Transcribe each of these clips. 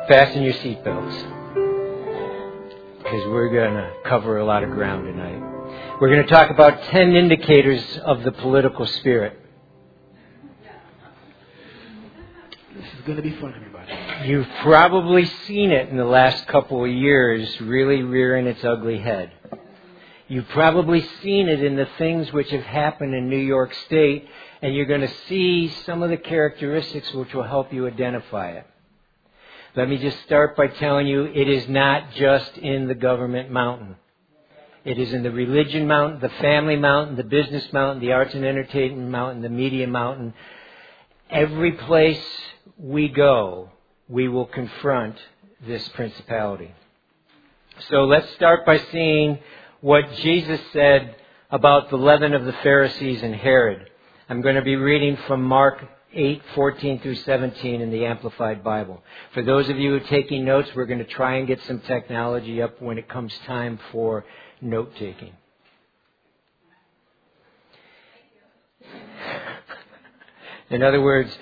Fasten your seatbelts, because we're going to cover a lot of ground tonight. We're going to talk about 10 indicators of the political spirit. This is going to be fun, everybody. You've probably seen it in the last couple of years really rearing its ugly head. You've probably seen it in the things which have happened in New York State, and you're going to see some of the characteristics which will help you identify it. Let me just start by telling you, it is not just in the government mountain. It is in the religion mountain, the family mountain, the business mountain, the arts and entertainment mountain, the media mountain. Every place we go, we will confront this principality. So let's start by seeing what Jesus said about the leaven of the Pharisees and Herod. I'm going to be reading from Mark 8:14 through 17 in the Amplified Bible. For those of you who are taking notes, we're going to try and get some technology up when it comes time for note-taking. In other words,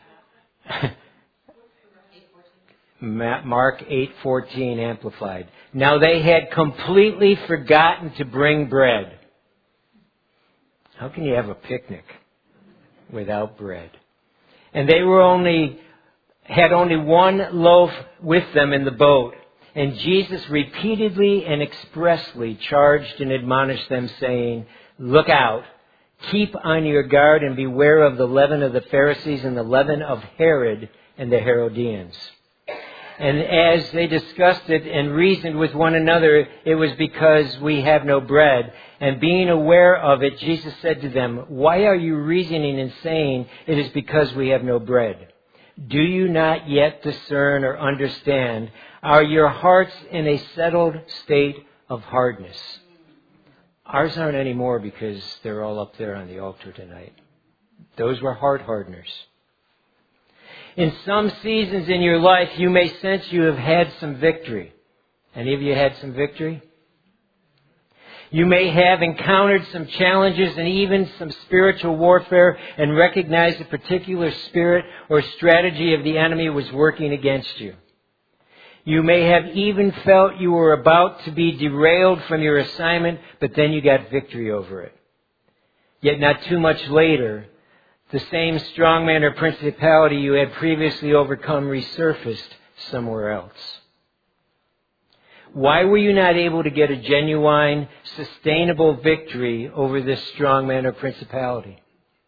Mark 8:14 Amplified. Now they had completely forgotten to bring bread. How can you have a picnic without bread? And they had only one loaf with them in the boat. And Jesus repeatedly and expressly charged and admonished them, saying, "Look out, keep on your guard and beware of the leaven of the Pharisees and the leaven of Herod and the Herodians." And as they discussed it and reasoned with one another, it was because we have no bread. And being aware of it, Jesus said to them, "Why are you reasoning and saying, 'It is because we have no bread'? Do you not yet discern or understand? Are your hearts in a settled state of hardness?" Ours aren't anymore because they're all up there on the altar tonight. Those were heart hardeners. In some seasons in your life, you may sense you have had some victory. Any of you had some victory? You may have encountered some challenges and even some spiritual warfare and recognized a particular spirit or strategy of the enemy was working against you. You may have even felt you were about to be derailed from your assignment, but then you got victory over it. Yet not too much later, the same strongman or principality you had previously overcome resurfaced somewhere else. Why were you not able to get a genuine, sustainable victory over this strongman or principality?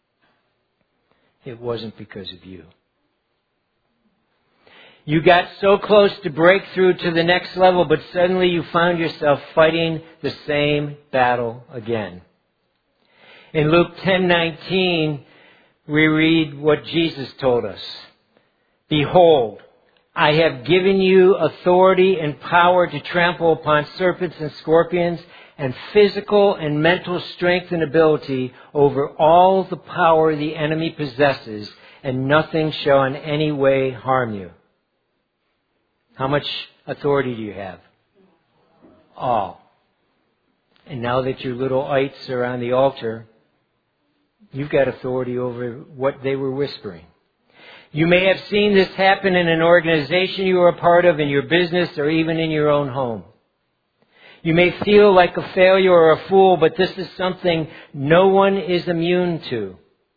It wasn't because of you. You got so close to breakthrough to the next level, but suddenly you found yourself fighting the same battle again. In Luke 10:19, we read what Jesus told us. "Behold, I have given you authority and power to trample upon serpents and scorpions and physical and mental strength and ability over all the power the enemy possesses, and nothing shall in any way harm you." How much authority do you have? All. And now that your little ites are on the altar, you've got authority over what they were whispering. You may have seen this happen in an organization you are a part of, in your business, or even in your own home. You may feel like a failure or a fool, but this is something no one is immune to.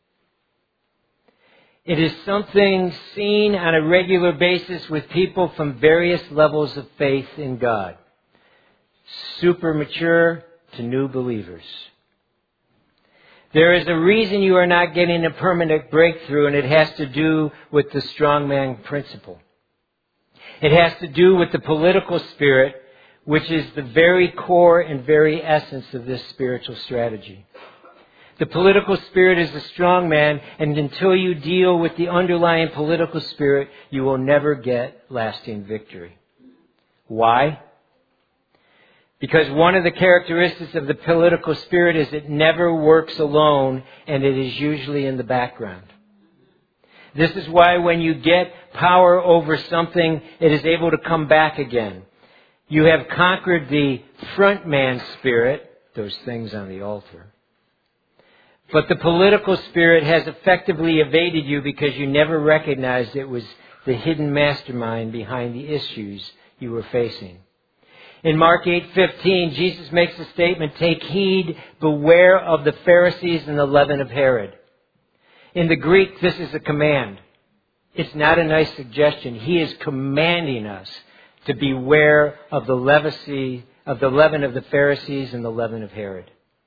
It is something seen on a regular basis with people from various levels of faith in God. Super mature to new believers. There is a reason you are not getting a permanent breakthrough, and it has to do with the strongman principle. It has to do with the political spirit, which is the very core and very essence of this spiritual strategy. The political spirit is the strongman, and until you deal with the underlying political spirit, you will never get lasting victory. Why? Because one of the characteristics of the political spirit is it never works alone, and it is usually in the background. This is why when you get power over something, it is able to come back again. You have conquered the front man spirit, those things on the altar. But the political spirit has effectively evaded you because you never recognized it was the hidden mastermind behind the issues you were facing. In Mark 8:15, Jesus makes the statement, "Take heed, beware of the Pharisees and the leaven of Herod." In the Greek, this is a command. It's not a nice suggestion. He is commanding us to beware of the leaven of the Pharisees and the leaven of Herod.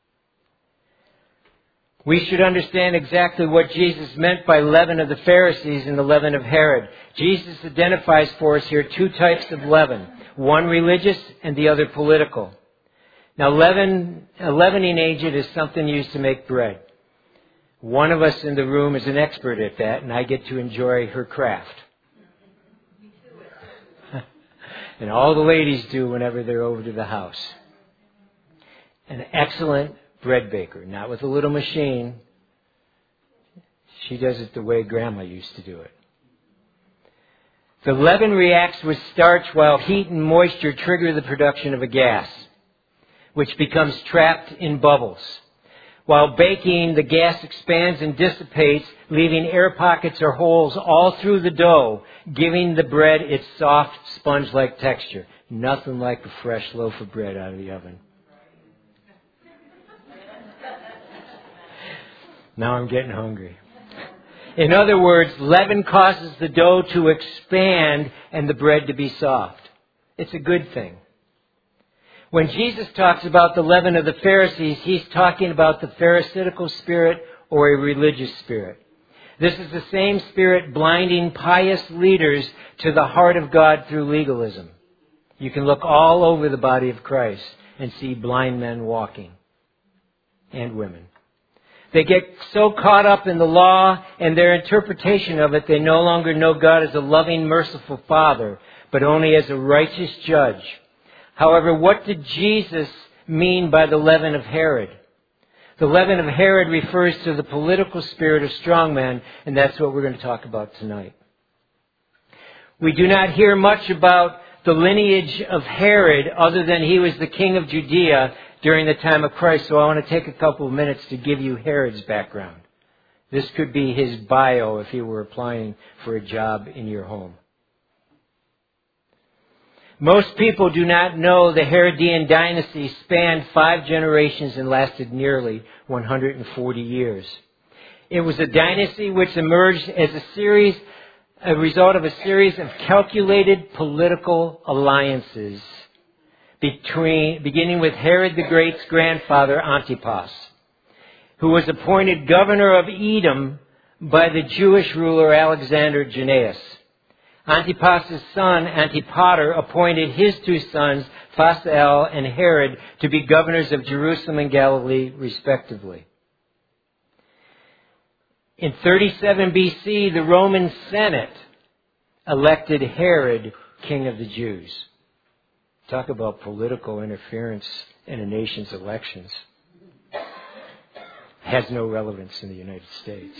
We should understand exactly what Jesus meant by leaven of the Pharisees and the leaven of Herod. Jesus identifies for us here two types of leaven, one religious and the other political. Now, a leavening agent is something used to make bread. One of us in the room is an expert at that, and I get to enjoy her craft. And all the ladies do whenever they're over to the house. An excellent bread baker, not with a little machine. She does it the way Grandma used to do it. The leaven reacts with starch while heat and moisture trigger the production of a gas, which becomes trapped in bubbles. While baking, the gas expands and dissipates, leaving air pockets or holes all through the dough, giving the bread its soft, sponge-like texture. Nothing like a fresh loaf of bread out of the oven. Now I'm getting hungry. In other words, leaven causes the dough to expand and the bread to be soft. It's a good thing. When Jesus talks about the leaven of the Pharisees, he's talking about the Pharisaical spirit or a religious spirit. This is the same spirit blinding pious leaders to the heart of God through legalism. You can look all over the body of Christ and see blind men walking, and women. They get so caught up in the law and their interpretation of it, they no longer know God as a loving, merciful Father, but only as a righteous judge. However, what did Jesus mean by the leaven of Herod? The leaven of Herod refers to the political spirit of strongmen, and that's what we're going to talk about tonight. We do not hear much about the lineage of Herod other than he was the king of Judea during the time of Christ, so I want to take a couple of minutes to give you Herod's background. This could be his bio if he were applying for a job in your home. Most people do not know the Herodian dynasty spanned 5 generations and lasted nearly 140 years. It was a dynasty which emerged as a result of a series of calculated political alliances beginning with Herod the Great's grandfather Antipas, who was appointed governor of Edom by the Jewish ruler Alexander Jannaeus. Antipas' son, Antipater, appointed his 2 sons, Phasael and Herod, to be governors of Jerusalem and Galilee, respectively. In 37 BC, the Roman Senate elected Herod king of the Jews. Talk about political interference in a nation's elections. Has no relevance in the United States.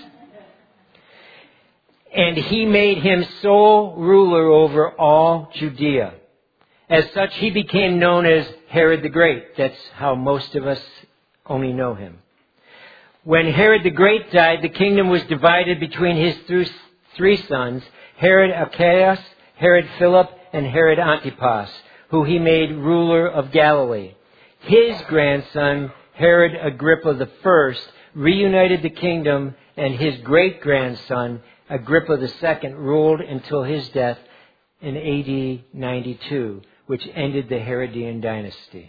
And he made him sole ruler over all Judea. As such, he became known as Herod the Great. That's how most of us only know him. When Herod the Great died, the kingdom was divided between his 3 sons, Herod Archelaus, Herod Philip, and Herod Antipas, who he made ruler of Galilee. His grandson, Herod Agrippa I, reunited the kingdom, and his great-grandson, Agrippa II, ruled until his death in AD 92, which ended the Herodian dynasty.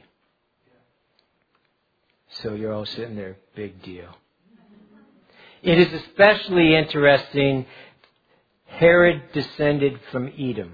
So you're all sitting there, big deal. It is especially interesting, Herod descended from Edom.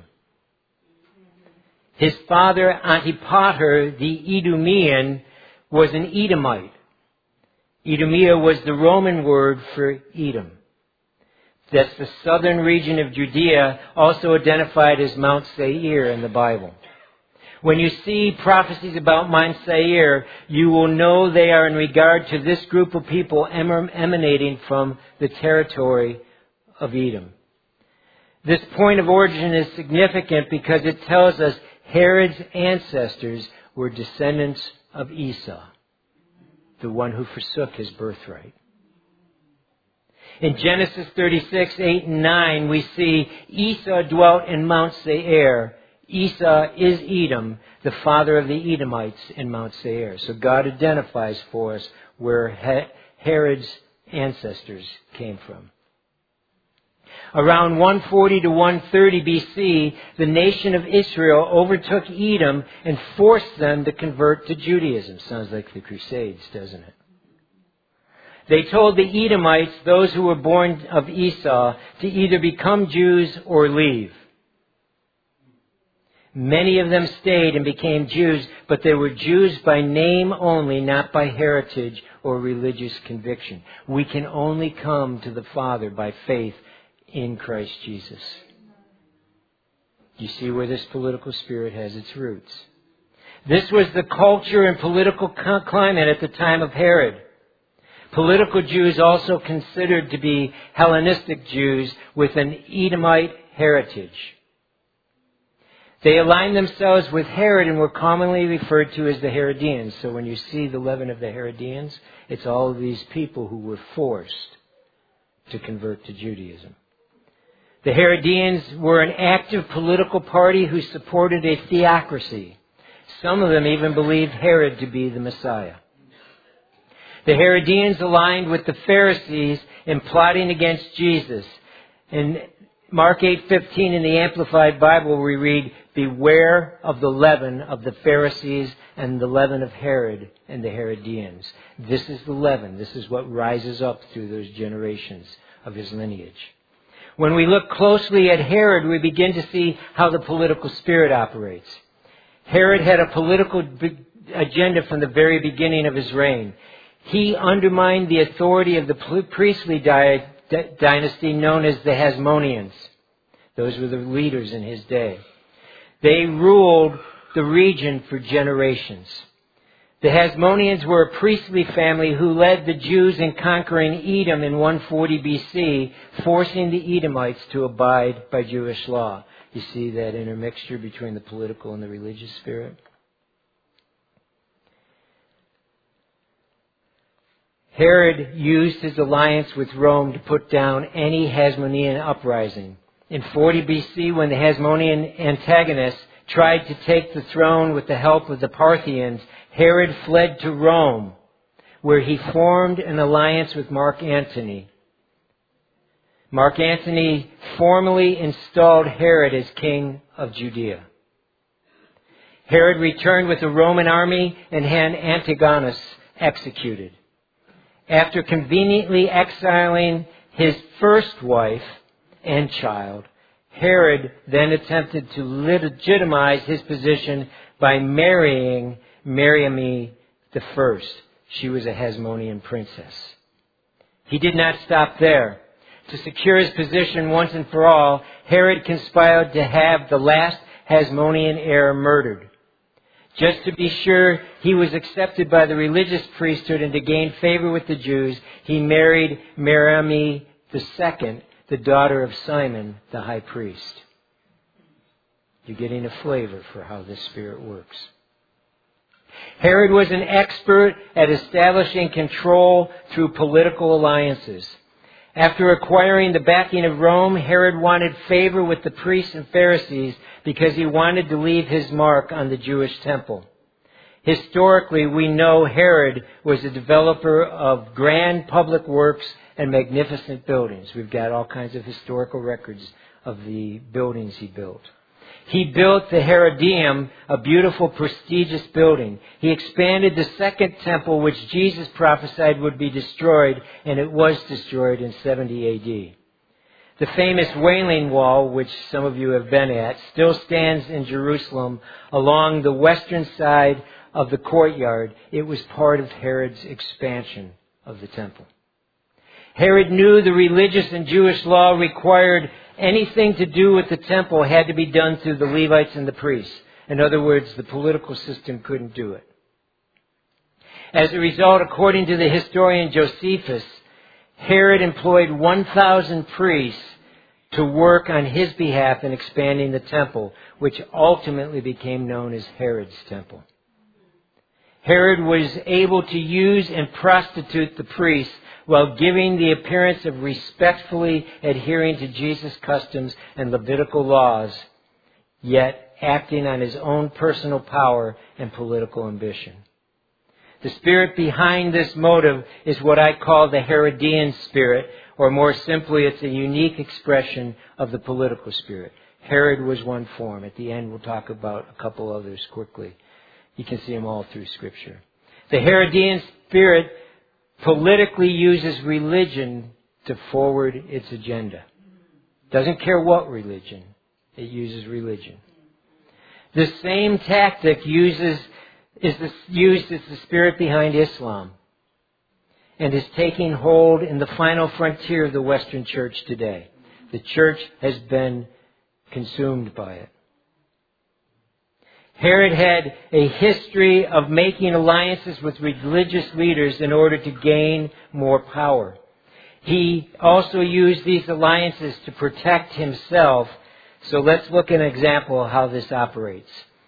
His father, Antipater, the Edomian, was an Edomite. Idumea was the Roman word for Edom. That's the southern region of Judea, also identified as Mount Seir in the Bible. When you see prophecies about Mount Seir, you will know they are in regard to this group of people emanating from the territory of Edom. This point of origin is significant because it tells us Herod's ancestors were descendants of Esau, the one who forsook his birthright. In Genesis 36, 8 and 9, we see Esau dwelt in Mount Seir. Esau is Edom, the father of the Edomites in Mount Seir. So God identifies for us where Herod's ancestors came from. Around 140 to 130 BC, the nation of Israel overtook Edom and forced them to convert to Judaism. Sounds like the Crusades, doesn't it? They told the Edomites, those who were born of Esau, to either become Jews or leave. Many of them stayed and became Jews, but they were Jews by name only, not by heritage or religious conviction. We can only come to the Father by faith in Christ Jesus. You see where this political spirit has its roots. This was the culture and political climate at the time of Herod. Political Jews also considered to be Hellenistic Jews with an Edomite heritage. They aligned themselves with Herod and were commonly referred to as the Herodians. So when you see the leaven of the Herodians, it's all of these people who were forced to convert to Judaism. The Herodians were an active political party who supported a theocracy. Some of them even believed Herod to be the Messiah. The Herodians aligned with the Pharisees in plotting against Jesus. In Mark 8:15 in the Amplified Bible, we read, "Beware of the leaven of the Pharisees and the leaven of Herod and the Herodians." This is the leaven. This is what rises up through those generations of his lineage. When we look closely at Herod, we begin to see how the political spirit operates. Herod had a political agenda from the very beginning of his reign. He undermined the authority of the priestly dynasty known as the Hasmoneans. Those were the leaders in his day. They ruled the region for generations. The Hasmoneans were a priestly family who led the Jews in conquering Edom in 140 BC, forcing the Edomites to abide by Jewish law. You see that intermixture between the political and the religious spirit? Herod used his alliance with Rome to put down any Hasmonean uprising. In 40 BC, when the Hasmonean antagonists tried to take the throne with the help of the Parthians, Herod fled to Rome, where he formed an alliance with Mark Antony. Mark Antony formally installed Herod as king of Judea. Herod returned with a Roman army and had Antigonus executed. After conveniently exiling his first wife and child, Herod then attempted to legitimize his position by marrying Mariamne I. She was a Hasmonean princess. He did not stop there. To secure his position once and for all, Herod conspired to have the last Hasmonean heir murdered. Just to be sure he was accepted by the religious priesthood and to gain favor with the Jews, he married Mariamne II, the daughter of Simon, the high priest. You're getting a flavor for how this spirit works. Herod was an expert at establishing control through political alliances. After acquiring the backing of Rome, Herod wanted favor with the priests and Pharisees because he wanted to leave his mark on the Jewish temple. Historically, we know Herod was a developer of grand public works and magnificent buildings. We've got all kinds of historical records of the buildings he built. He built the Herodium, a beautiful, prestigious building. He expanded the second temple, which Jesus prophesied would be destroyed, and it was destroyed in 70 AD. The famous Wailing Wall, which some of you have been at, still stands in Jerusalem along the western side of the courtyard. It was part of Herod's expansion of the temple. Herod knew the religious and Jewish law required anything to do with the temple had to be done through the Levites and the priests. In other words, the political system couldn't do it. As a result, according to the historian Josephus, Herod employed 1,000 priests to work on his behalf in expanding the temple, which ultimately became known as Herod's temple. Herod was able to use and prostitute the priests while giving the appearance of respectfully adhering to Jesus' customs and Levitical laws, yet acting on his own personal power and political ambition. The spirit behind this motive is what I call the Herodian spirit, or more simply, it's a unique expression of the political spirit. Herod was one form. At the end, we'll talk about a couple others quickly. You can see them all through Scripture. The Herodian spirit politically uses religion to forward its agenda. Doesn't care what religion. It uses religion. The same tactic used as the spirit behind Islam, and is taking hold in the final frontier of the Western church today. The church has been consumed by it. Herod had a history of making alliances with religious leaders in order to gain more power. He also used these alliances to protect himself. So let's look at an example of how this operates.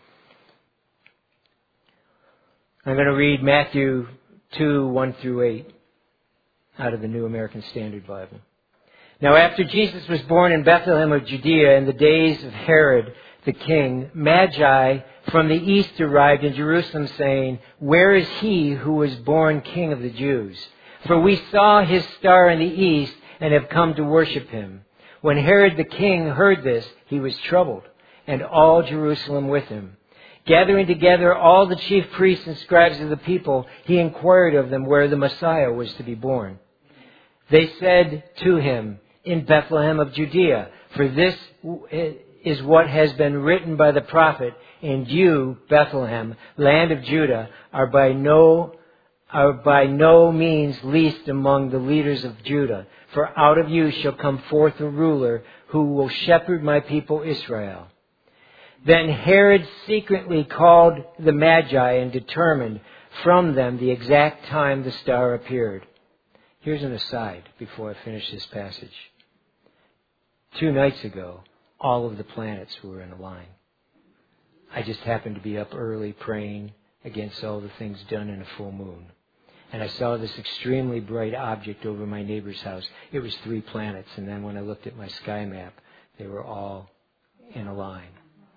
I'm going to read Matthew 2, 1 through 8 out of the New American Standard Bible. Now after Jesus was born in Bethlehem of Judea in the days of Herod the king, Magi from the east arrived in Jerusalem saying, "Where is he who was born King of the Jews? For we saw his star in the east and have come to worship him." When Herod the king heard this, he was troubled, and all Jerusalem with him. Gathering together all the chief priests and scribes of the people, he inquired of them where the Messiah was to be born. They said to him, "In Bethlehem of Judea, for this is what has been written by the prophet, and you, Bethlehem, land of Judah, are by no means least among the leaders of Judah. For out of you shall come forth a ruler who will shepherd my people Israel." Then Herod secretly called the Magi and determined from them the exact time the star appeared. Here's an aside before I finish this passage. 2 nights ago, all of the planets were in a line. I just happened to be up early praying against all the things done in a full moon. And I saw this extremely bright object over my neighbor's house. It was 3 planets. And then when I looked at my sky map, they were all in a line.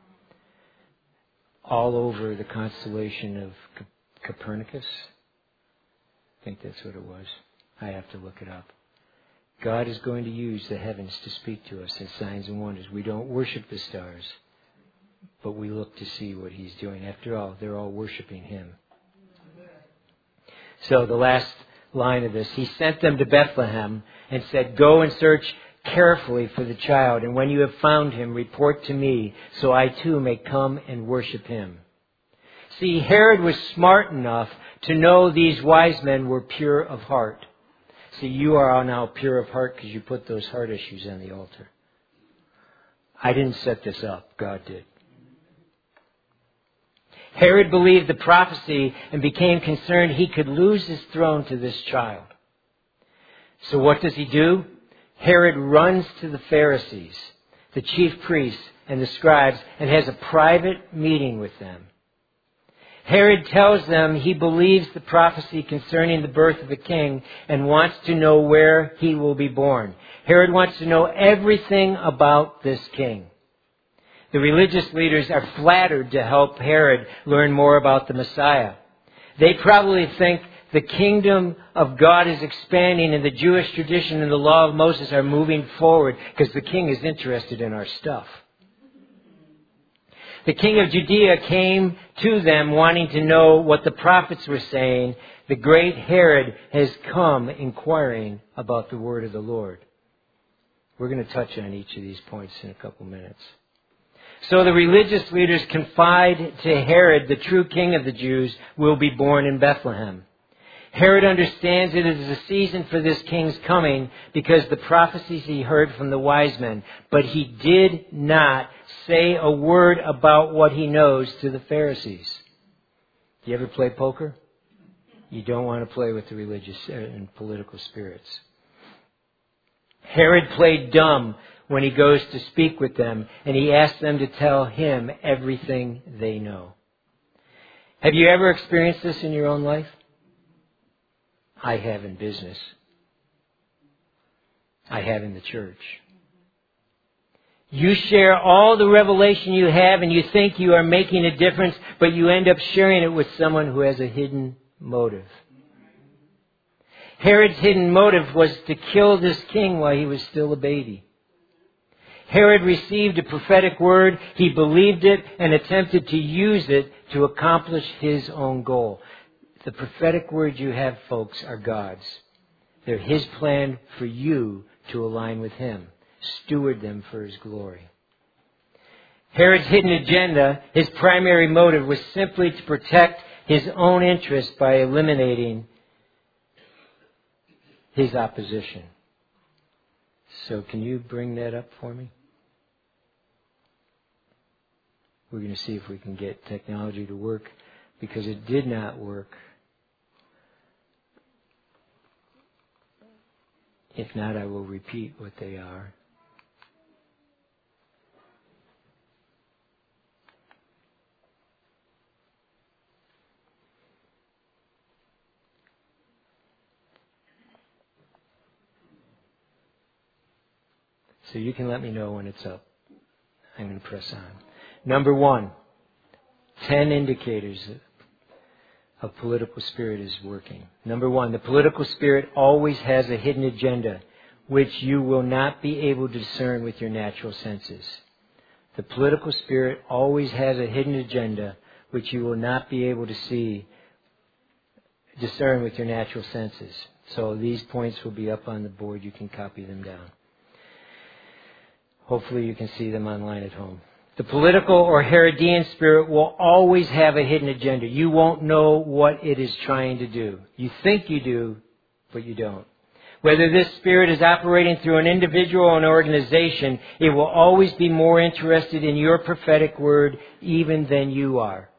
All over the constellation of Copernicus. I think that's what it was. I have to look it up. God is going to use the heavens to speak to us in signs and wonders. We don't worship the stars, but we look to see what He's doing. After all, they're all worshiping Him. So the last line of this, He sent them to Bethlehem and said, "Go and search carefully for the child, and when you have found him, report to me, so I too may come and worship him." See, Herod was smart enough to know these wise men were pure of heart. See, you are now pure of heart because you put those heart issues on the altar. I didn't set this up. God did. Herod believed the prophecy and became concerned he could lose his throne to this child. So what does he do? Herod runs to the Pharisees, the chief priests, and the scribes, and has a private meeting with them. Herod tells them he believes the prophecy concerning the birth of the king and wants to know where he will be born. Herod wants to know everything about this king. The religious leaders are flattered to help Herod learn more about the Messiah. They probably think the kingdom of God is expanding and the Jewish tradition and the law of Moses are moving forward because the king is interested in our stuff. The king of Judea came to them wanting to know what the prophets were saying. The great Herod has come inquiring about the word of the Lord. We're going to touch on each of these points in a couple minutes. So the religious leaders confide to Herod the true king of the Jews will be born in Bethlehem. Herod understands it is a season for this king's coming because the prophecies he heard from the wise men. But he did not say a word about what he knows to the Pharisees. Do you ever play poker? You don't want to play with the religious and political spirits. Herod played dumb when he goes to speak with them, and he asks them to tell him everything they know. Have you ever experienced this in your own life? I have in business. I have in the church. You share all the revelation you have and you think you are making a difference, but you end up sharing it with someone who has a hidden motive. Herod's hidden motive was to kill this king while he was still a baby. Herod received a prophetic word, he believed it, and attempted to use it to accomplish his own goal. The prophetic words you have, folks, are God's. They're His plan for you to align with Him. Steward them for His glory. Herod's hidden agenda, his primary motive, was simply to protect his own interests by eliminating his opposition. So can you bring that up for me? We're going to see if we can get technology to work, because it did not work. If not, I will repeat what they are. So you can let me know when it's up. I'm going to press on. Number 1, 10 indicators of political spirit is working. Number 1, the political spirit always has a hidden agenda which you will not be able to discern with your natural senses. The political spirit always has a hidden agenda which you will not be able to discern with your natural senses. So these points will be up on the board. You can copy them down. Hopefully you can see them online at home. The political or Herodian spirit will always have a hidden agenda. You won't know what it is trying to do. You think you do, but you don't. Whether this spirit is operating through an individual or an organization, it will always be more interested in your prophetic word even than you are.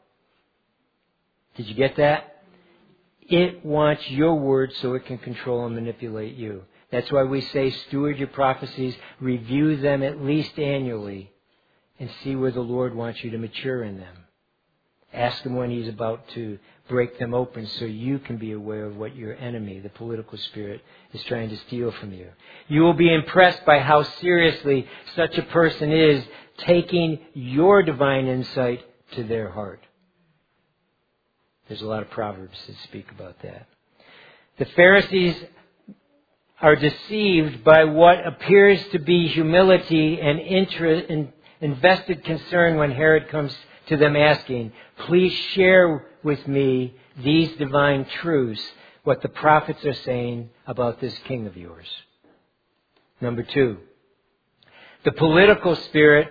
Did you get that? It wants your word so it can control and manipulate you. That's why we say steward your prophecies, review them at least annually, and see where the Lord wants you to mature in them. Ask Him when He's about to break them open so you can be aware of what your enemy, the political spirit, is trying to steal from you. You will be impressed by how seriously such a person is taking your divine insight to their heart. There's a lot of Proverbs that speak about that. The Pharisees are deceived by what appears to be humility and invested concern when Herod comes to them asking, please share with me these divine truths, what the prophets are saying about this king of yours. Number 2, the political spirit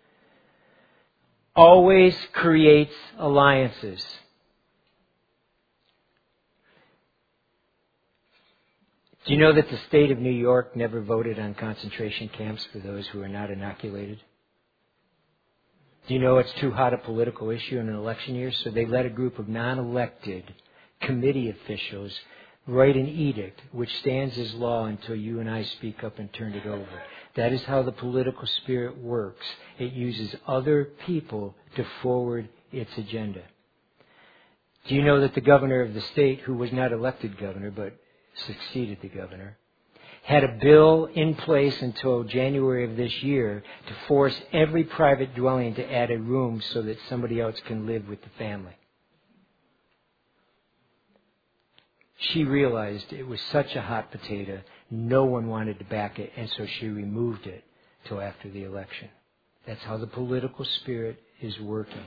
always creates alliances. Do you know that the state of New York never voted on concentration camps for those who are not inoculated? Do you know it's too hot a political issue in an election year? So they let a group of non-elected committee officials write an edict which stands as law until you and I speak up and turn it over. That is how the political spirit works. It uses other people to forward its agenda. Do you know that the governor of the state, who was not elected governor but succeeded the governor, had a bill in place until January of this year to force every private dwelling to add a room so that somebody else can live with the family? She realized it was such a hot potato, no one wanted to back it, and so she removed it till after the election. That's how the political spirit is working.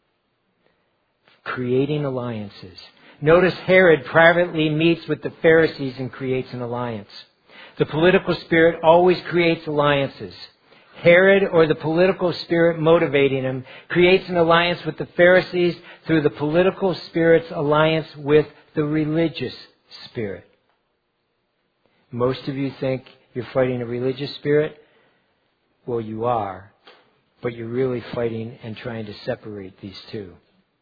Creating alliances. Notice Herod privately meets with the Pharisees and creates an alliance. The political spirit always creates alliances. Herod, or the political spirit motivating him, creates an alliance with the Pharisees through the political spirit's alliance with the religious spirit. Most of you think you're fighting a religious spirit. Well, you are, but you're really fighting and trying to separate these two.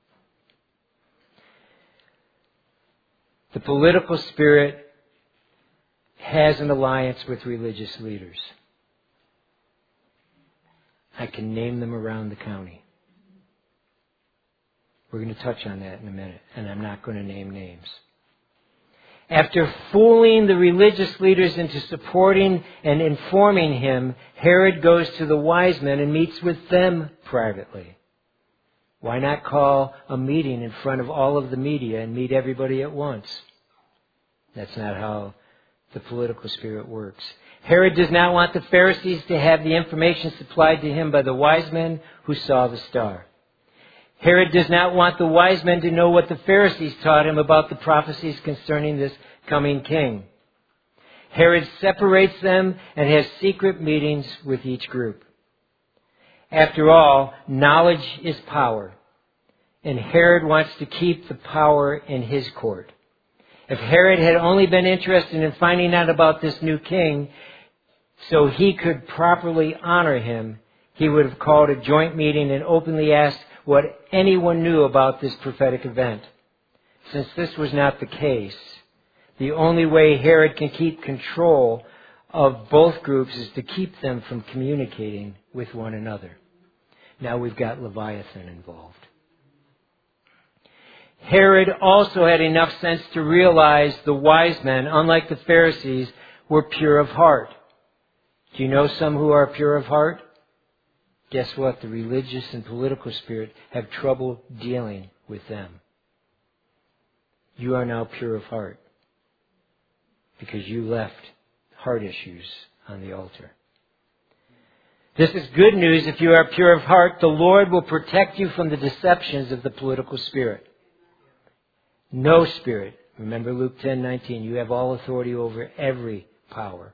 The political spirit has an alliance with religious leaders. I can name them around the county. We're going to touch on that in a minute, and I'm not going to name names. After fooling the religious leaders into supporting and informing him, Herod goes to the wise men and meets with them privately. Why not call a meeting in front of all of the media and meet everybody at once? That's not how the political spirit works. Herod does not want the Pharisees to have the information supplied to him by the wise men who saw the star. Herod does not want the wise men to know what the Pharisees taught him about the prophecies concerning this coming king. Herod separates them and has secret meetings with each group. After all, knowledge is power, and Herod wants to keep the power in his court. If Herod had only been interested in finding out about this new king so he could properly honor him, he would have called a joint meeting and openly asked what anyone knew about this prophetic event. Since this was not the case, the only way Herod can keep control of both groups is to keep them from communicating with one another. Now we've got Leviathan involved. Herod also had enough sense to realize the wise men, unlike the Pharisees, were pure of heart. Do you know some who are pure of heart? Guess what? The religious and political spirit have trouble dealing with them. You are now pure of heart because you left heart issues on the altar. This is good news. If you are pure of heart, the Lord will protect you from the deceptions of the political spirit. No spirit. Remember Luke 10:19. You have all authority over every power.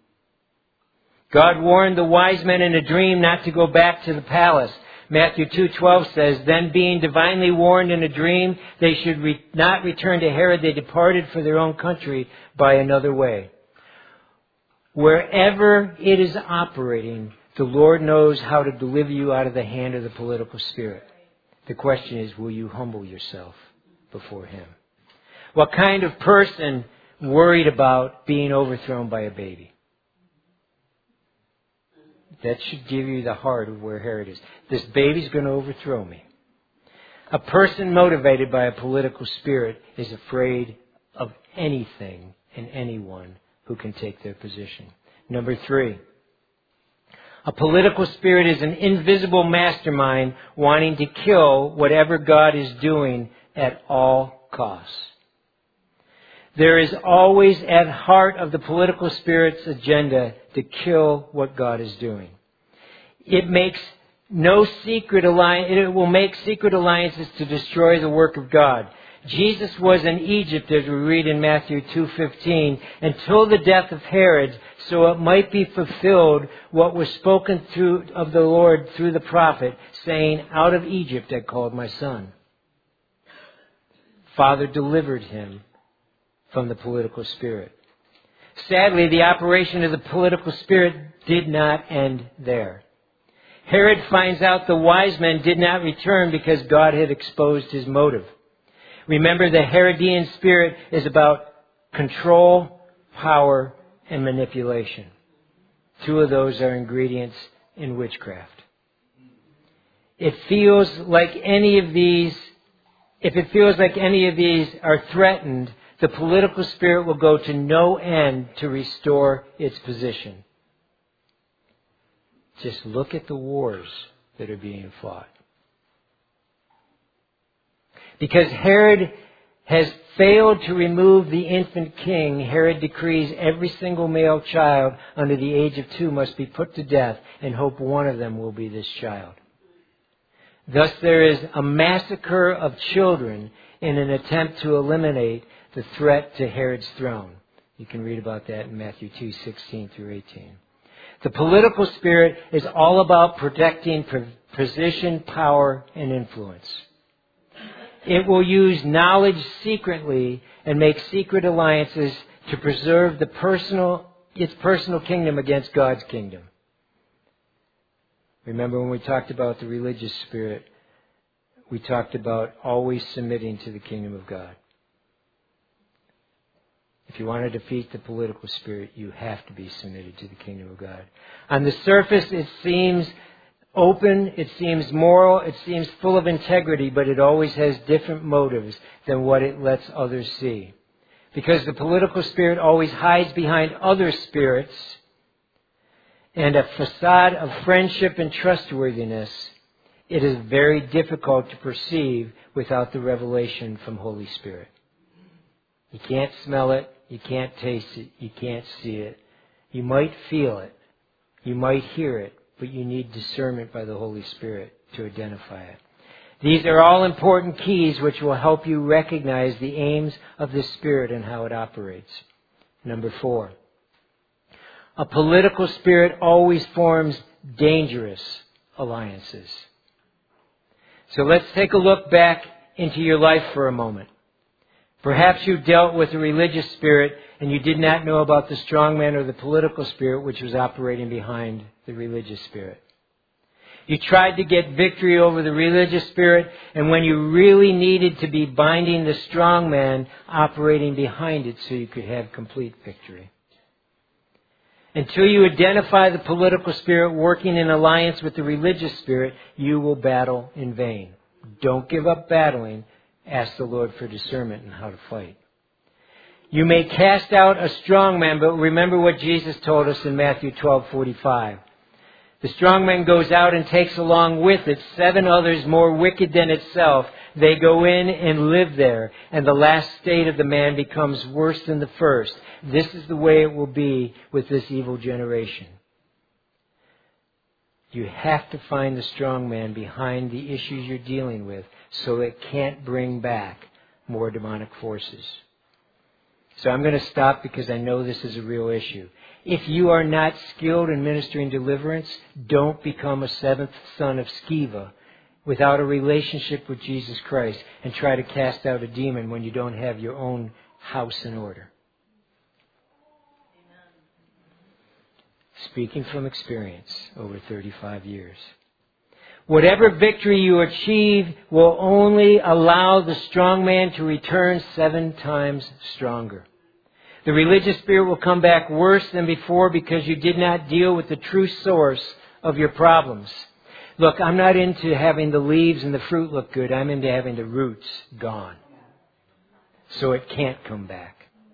God warned the wise men in a dream not to go back to the palace. Matthew 2:12 says, Then being divinely warned in a dream, they should not return to Herod. They departed for their own country by another way. Wherever it is operating, the Lord knows how to deliver you out of the hand of the political spirit. The question is, will you humble yourself before Him? What kind of person worried about being overthrown by a baby? That should give you the heart of where Herod is. This baby's going to overthrow me. A person motivated by a political spirit is afraid of anything and anyone who can take their position. Number 3. A political spirit is an invisible mastermind wanting to kill whatever God is doing at all costs. There is always at heart of the political spirit's agenda to kill what God is doing. It will make secret alliances to destroy the work of God. Jesus was in Egypt, as we read in Matthew 2:15, until the death of Herod, so it might be fulfilled what was spoken of the Lord through the prophet, saying, Out of Egypt I called my son. Father delivered him from the political spirit. Sadly, the operation of the political spirit did not end there. Herod finds out the wise men did not return because God had exposed his motive. Remember, the Herodian spirit is about control, power, and manipulation. 2 of those are ingredients in witchcraft. If it feels like any of these are threatened, the political spirit will go to no end to restore its position. Just look at the wars that are being fought. Because Herod has failed to remove the infant king, Herod decrees every single male child under the age of 2 must be put to death, and hope one of them will be this child. Thus there is a massacre of children in an attempt to eliminate the threat to Herod's throne. You can read about that in Matthew 2:16 through 18. The political spirit is all about protecting position, power, and influence. It will use knowledge secretly and make secret alliances to preserve its personal kingdom against God's kingdom. Remember when we talked about the religious spirit, we talked about always submitting to the kingdom of God. If you want to defeat the political spirit, you have to be submitted to the kingdom of God. On the surface, it seems open, it seems moral, it seems full of integrity, but it always has different motives than what it lets others see. Because the political spirit always hides behind other spirits and a facade of friendship and trustworthiness, it is very difficult to perceive without the revelation from Holy Spirit. You can't smell it, you can't taste it, you can't see it. You might feel it, you might hear it, but you need discernment by the Holy Spirit to identify it. These are all important keys which will help you recognize the aims of the Spirit and how it operates. Number 4. A political spirit always forms dangerous alliances. So let's take a look back into your life for a moment. Perhaps you dealt with a religious spirit and you did not know about the strongman or the political spirit which was operating behind the religious spirit. You tried to get victory over the religious spirit, and when you really needed to be binding the strongman operating behind it so you could have complete victory. Until you identify the political spirit working in alliance with the religious spirit, you will battle in vain. Don't give up battling. Ask the Lord for discernment in how to fight. You may cast out a strong man, but remember what Jesus told us in Matthew 12:45. The strong man goes out and takes along with it 7 others more wicked than itself. They go in and live there, and the last state of the man becomes worse than the first. This is the way it will be with this evil generation. You have to find the strong man behind the issues you're dealing with so it can't bring back more demonic forces. So I'm going to stop because I know this is a real issue. If you are not skilled in ministering deliverance, don't become a 7th son of Sceva without a relationship with Jesus Christ and try to cast out a demon when you don't have your own house in order. Amen. Speaking from experience over 35 years. Whatever victory you achieve will only allow the strong man to return 7 times stronger. The religious spirit will come back worse than before because you did not deal with the true source of your problems. Look, I'm not into having the leaves and the fruit look good. I'm into having the roots gone. So it can't come back.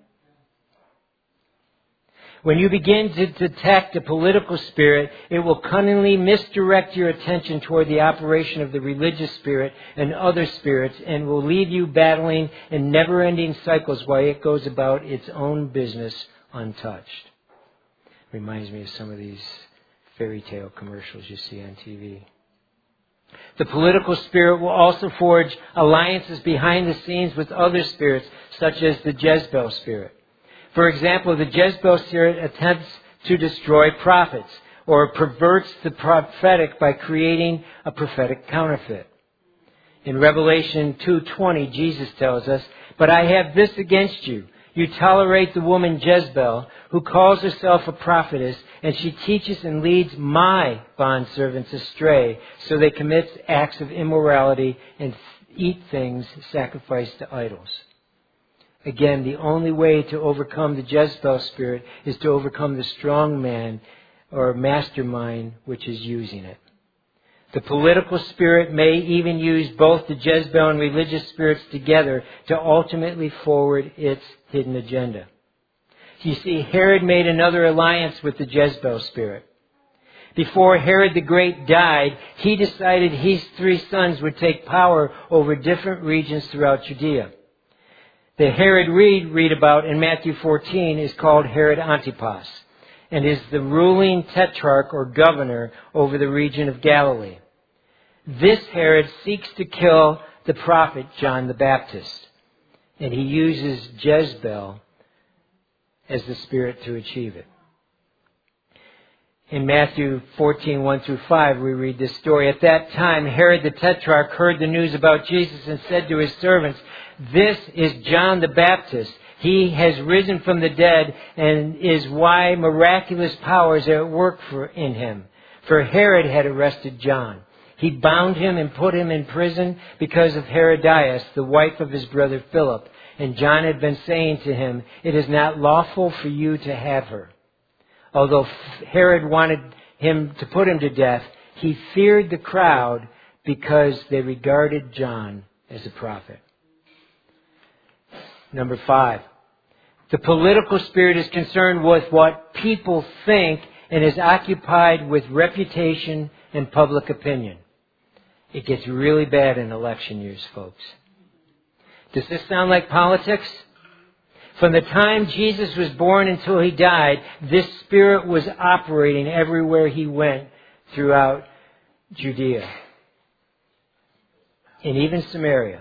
When you begin to detect a political spirit, it will cunningly misdirect your attention toward the operation of the religious spirit and other spirits and will leave you battling in never-ending cycles while it goes about its own business untouched. Reminds me of some of these fairy tale commercials you see on TV. The political spirit will also forge alliances behind the scenes with other spirits, such as the Jezebel spirit. For example, the Jezebel spirit attempts to destroy prophets or perverts the prophetic by creating a prophetic counterfeit. In Revelation 2:20, Jesus tells us, "But I have this against you. You tolerate the woman Jezebel, who calls herself a prophetess, and she teaches and leads my bondservants astray, so they commit acts of immorality and eat things sacrificed to idols." Again, the only way to overcome the Jezebel spirit is to overcome the strong man or mastermind which is using it. The political spirit may even use both the Jezebel and religious spirits together to ultimately forward its hidden agenda. You see, Herod made another alliance with the Jezebel spirit. Before Herod the Great died, he decided his 3 sons would take power over different regions throughout Judea. The Herod we read about in Matthew 14 is called Herod Antipas and is the ruling tetrarch or governor over the region of Galilee. This Herod seeks to kill the prophet John the Baptist, and he uses Jezebel as the spirit to achieve it. In Matthew 14:1-5, we read this story. At that time, Herod the Tetrarch heard the news about Jesus and said to his servants, "This is John the Baptist. He has risen from the dead and is why miraculous powers are at work in him." For Herod had arrested John. He bound him and put him in prison because of Herodias, the wife of his brother Philip. And John had been saying to him, "It is not lawful for you to have her." Although Herod wanted him to put him to death, He feared the crowd because they regarded John as a prophet. Number 5. The political spirit is concerned with what people think and is occupied with reputation and public opinion. It gets really bad in election years, folks. Does this sound like politics? From the time Jesus was born until he died, this spirit was operating everywhere he went throughout Judea and even Samaria.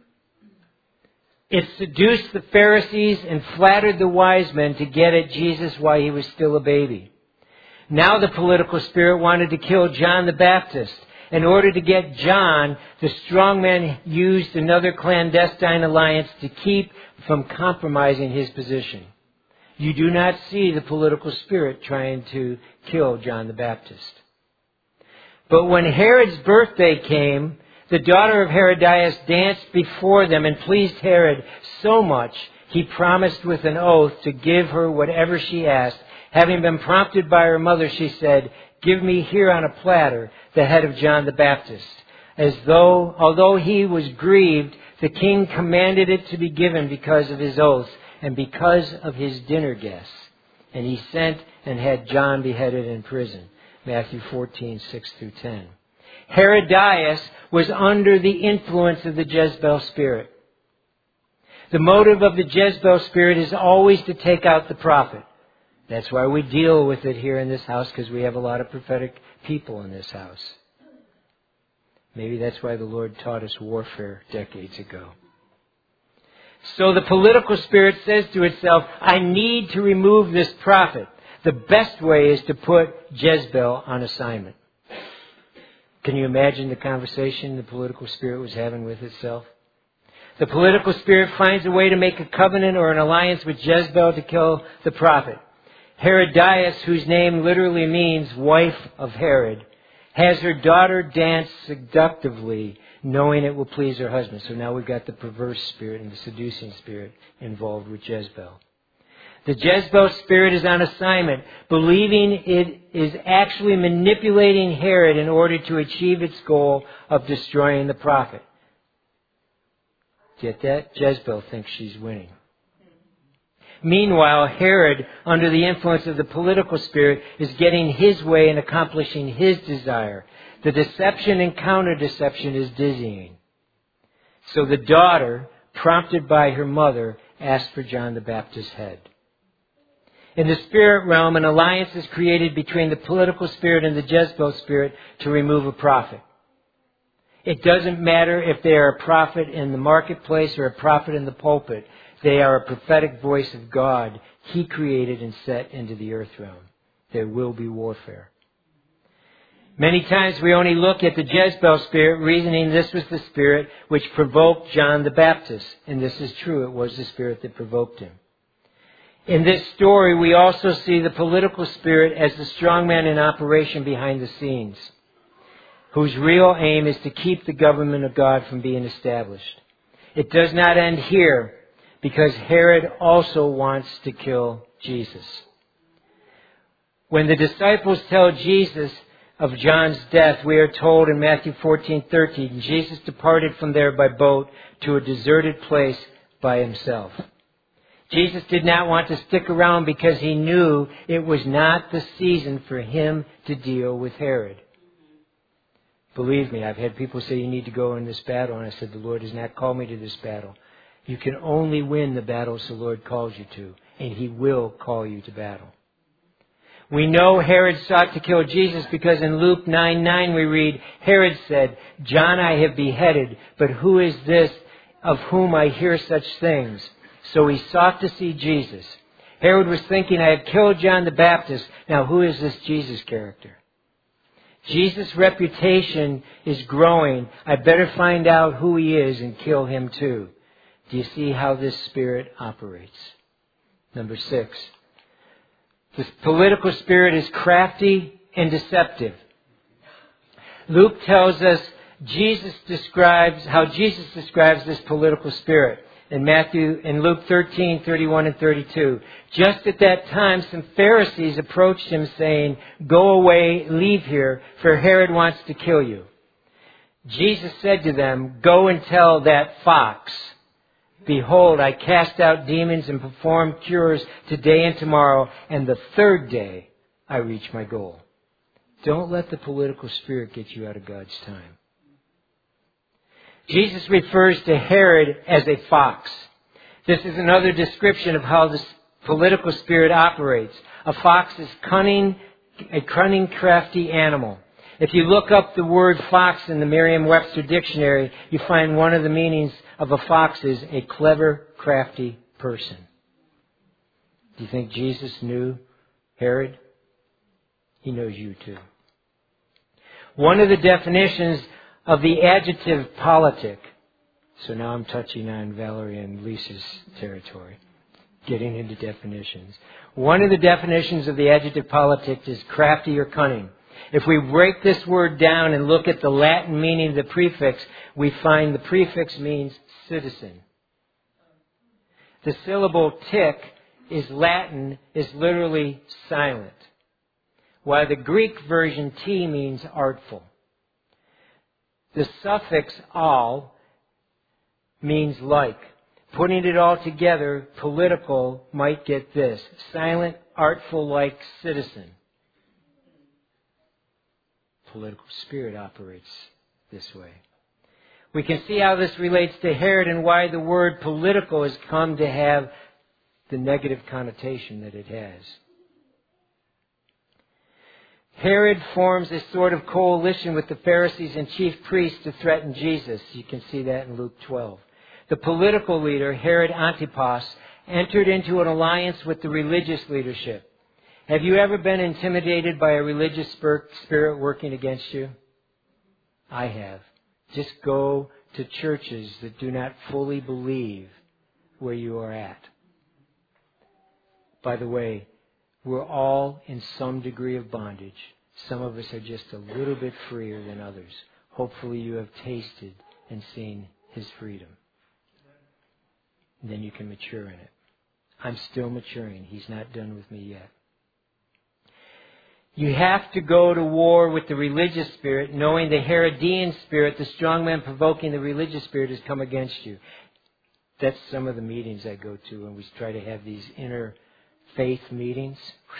It seduced the Pharisees and flattered the wise men to get at Jesus while he was still a baby. Now the political spirit wanted to kill John the Baptist. In order to get John, the strong man used another clandestine alliance to keep from compromising his position. You do not see the political spirit trying to kill John the Baptist. But when Herod's birthday came, the daughter of Herodias danced before them and pleased Herod so much he promised with an oath to give her whatever she asked. Having been prompted by her mother, she said, "Give me here on a platter the head of John the Baptist." Although he was grieved, the king commanded it to be given because of his oath and because of his dinner guests. And he sent and had John beheaded in prison. Matthew 14:6-10. Herodias was under the influence of the Jezebel spirit. The motive of the Jezebel spirit is always to take out the prophet. That's why we deal with it here in this house, because we have a lot of prophetic people in this house. Maybe that's why the Lord taught us warfare decades ago. So the political spirit says to itself, I need to remove this prophet. The best way is to put Jezebel on assignment. Can you imagine the conversation the political spirit was having with itself? The political spirit finds a way to make a covenant or an alliance with Jezebel to kill the prophet. Herodias, whose name literally means wife of Herod, has her daughter dance seductively, knowing it will please her husband. So now we've got the perverse spirit and the seducing spirit involved with Jezebel. The Jezebel spirit is on assignment, believing it is actually manipulating Herod in order to achieve its goal of destroying the prophet. Get that? Jezebel thinks she's winning. Meanwhile, Herod, under the influence of the political spirit, is getting his way and accomplishing his desire. The deception and counter-deception is dizzying. So the daughter, prompted by her mother, asked for John the Baptist's head. In the spirit realm, an alliance is created between the political spirit and the Jezebel spirit to remove a prophet. It doesn't matter if they are a prophet in the marketplace or a prophet in the pulpit. They are a prophetic voice of God He created and set into the earth realm. There will be warfare. Many times we only look at the Jezebel spirit, reasoning this was the spirit which provoked John the Baptist. And this is true. It was the spirit that provoked him. In this story, we also see the political spirit as the strongman in operation behind the scenes, whose real aim is to keep the government of God from being established. It does not end here, because Herod also wants to kill Jesus. When the disciples tell Jesus of John's death, we are told in Matthew 14:13, Jesus departed from there by boat to a deserted place by himself. Jesus did not want to stick around because he knew it was not the season for him to deal with Herod. Believe me, I've had people say you need to go in this battle, and I said the Lord has not called me to this battle. You can only win the battles the Lord calls you to, and He will call you to battle. We know Herod sought to kill Jesus because in Luke 9:9 we read, Herod said, John I have beheaded, but who is this of whom I hear such things? So he sought to see Jesus. Herod was thinking, I have killed John the Baptist. Now who is this Jesus character? Jesus' reputation is growing. I better find out who he is and kill him too. Do you see how this spirit operates? Number 6. This political spirit is crafty and deceptive. Luke tells us how Jesus describes this political spirit. In Luke 13:31 and 32. Just at that time, some Pharisees approached him saying, "Go away, leave here, for Herod wants to kill you." Jesus said to them, "Go and tell that fox, behold, I cast out demons and perform cures today and tomorrow, and the third day I reach my goal." Don't let the political spirit get you out of God's time. Jesus refers to Herod as a fox. This is another description of how the political spirit operates. A fox is a cunning, crafty animal. If you look up the word fox in the Merriam-Webster dictionary, you find one of the meanings of a fox is a clever, crafty person. Do you think Jesus knew Herod? He knows you too. One of the definitions of the adjective politic. So now I'm touching on Valerie and Lisa's territory, getting into definitions. One of the definitions of the adjective politic is crafty or cunning. If we break this word down and look at the Latin meaning of the prefix, we find the prefix means citizen. The syllable tic is Latin, is literally silent, while the Greek version T means artful. The suffix "al" means like. Putting it all together, political might get this: silent, artful like citizen. Political spirit operates this way. We can see how this relates to Herod and why the word political has come to have the negative connotation that it has. Herod forms a sort of coalition with the Pharisees and chief priests to threaten Jesus. You can see that in Luke 12. The political leader, Herod Antipas, entered into an alliance with the religious leadership. Have you ever been intimidated by a religious spirit working against you? I have. Just go to churches that do not fully believe where you are at. By the way, we're all in some degree of bondage. Some of us are just a little bit freer than others. Hopefully you have tasted and seen His freedom. And then you can mature in it. I'm still maturing. He's not done with me yet. You have to go to war with the religious spirit, knowing the Herodian spirit, the strong man provoking the religious spirit, has come against you. That's some of the meetings I go to, and we try to have these inner faith meetings.